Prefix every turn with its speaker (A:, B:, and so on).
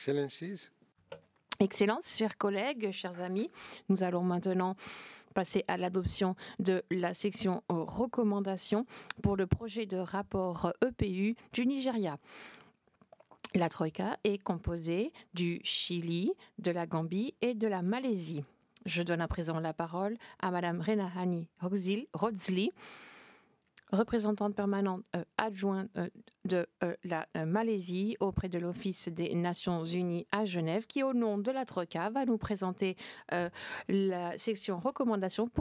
A: Excellencies.
B: Excellences, chers collègues, chers amis, nous allons maintenant passer à l'adoption de la section recommandations pour le projet de rapport EPU du Nigeria. La Troïka est composée du Chili, de la Gambie et de la Malaisie. Je donne à présent la parole à Madame Renahani Rodzli, représentante permanente adjointe de la Malaisie auprès de l'Office des Nations Unies à Genève, qui au nom de la Troïka va nous présenter la section recommandations